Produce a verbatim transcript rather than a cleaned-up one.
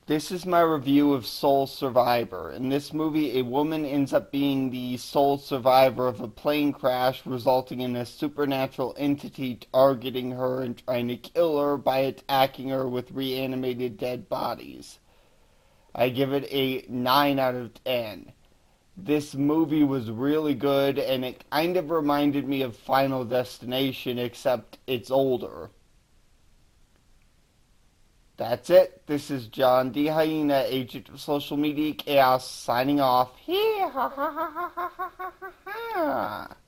This is my review of Soul Survivor. In this movie, a woman ends up being the sole survivor of a plane crash, resulting in a supernatural entity targeting her and trying to kill her by attacking her with reanimated dead bodies. I give it a nine out of ten. This movie was really good, and it kind of reminded me of Final Destination, except it's older. That's it. This is John D. Hyena, agent of social media chaos, signing off. Hee ha ha ha ha ha ha ha.